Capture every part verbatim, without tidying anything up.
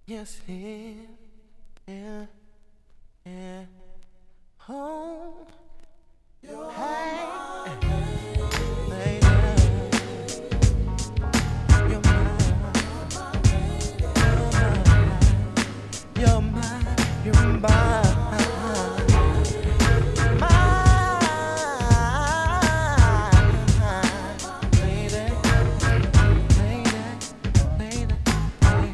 Yes, here, yeah, yeah. Home, hey, lady, you're mine, you're mine, you're mine, lady, lady, lady, lady.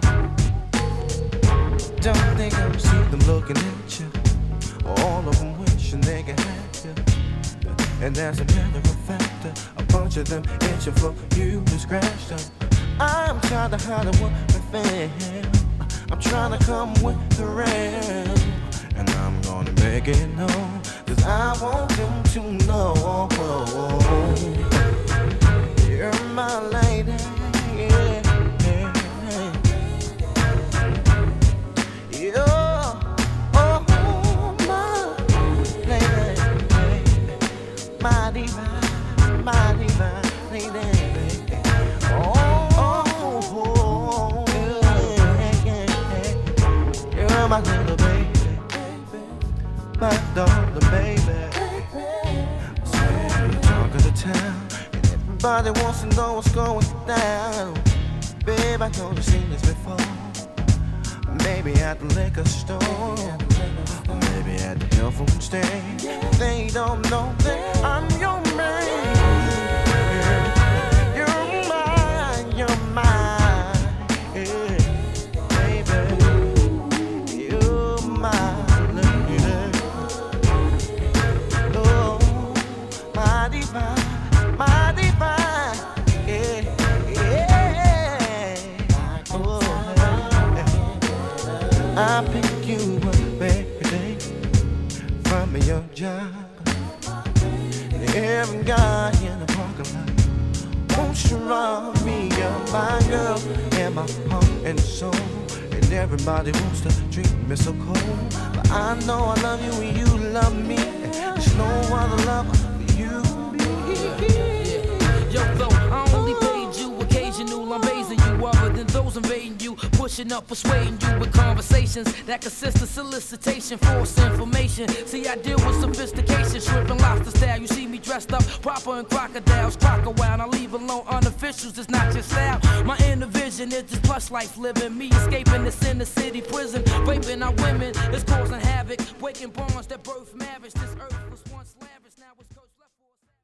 Don't think I'm see them looking at you. All of them wishing they could have you. And as a matter of fact, a bunch of them itching for you to scratch them. I'm trying to hide what I feel. I'm trying to come with the rain. And I'm gonna make it known, 'cause I want them to know you're my lady, yeah, yeah. You're, oh, my lady, my divine, my divine lady. Oh, oh, yeah, yeah, yeah. You're my little baby, my darling baby. I swear you're talk of the town, and everybody wants to know what's going down. Babe, I know you've seen this before. Maybe at the liquor store, or maybe at the health food stand. They don't know that I'm your man. You're mine, you're mine, yeah, baby. You're mine, lady. Oh, my divine, my divine, yeah, yeah. Oh, I pick you up every day from your job. And every guy in the parking lot wants to rob me of my girl and my heart and soul. And everybody wants to treat me so cold. But I know I love you and you love me. There's no other love for you. Yo, though I only paid you occasional, I'm raising you other than those invading you, pushing up, persuading you with conversations that consist of solicitation, false information. See, I deal with sophistication, shrimp and lobster style. You see me dressed up proper in crocodiles, crocodile. I leave alone unofficials, it's not your style. My inner vision is this plush life living, me escaping this inner city prison, raping our women, it's causing havoc, breaking bonds that birth marriage. This earth was once lavish, now it's cursed left for a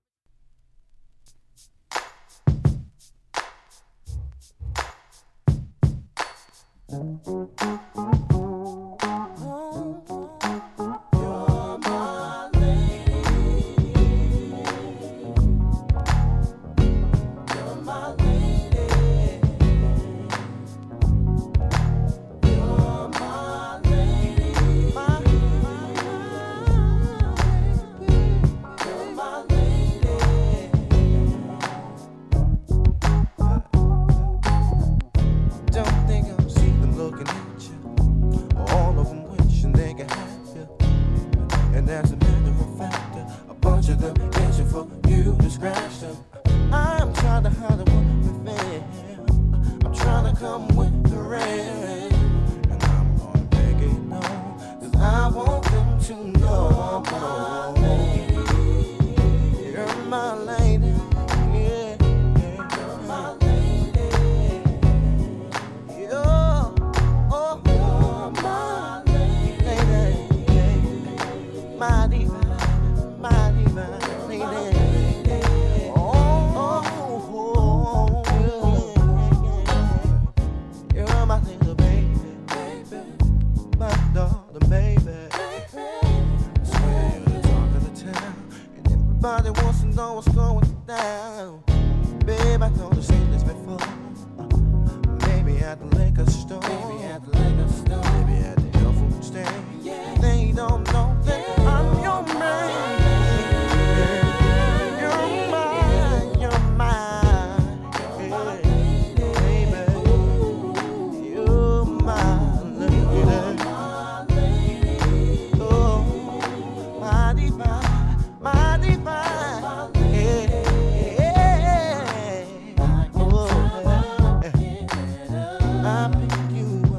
I pick you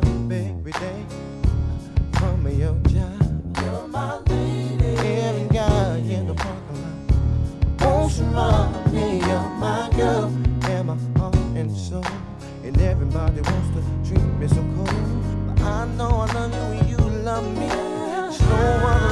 most of me, you're my girl, and my heart and soul. And everybody wants to treat me so cold, but I know I love you and you love me. There's no one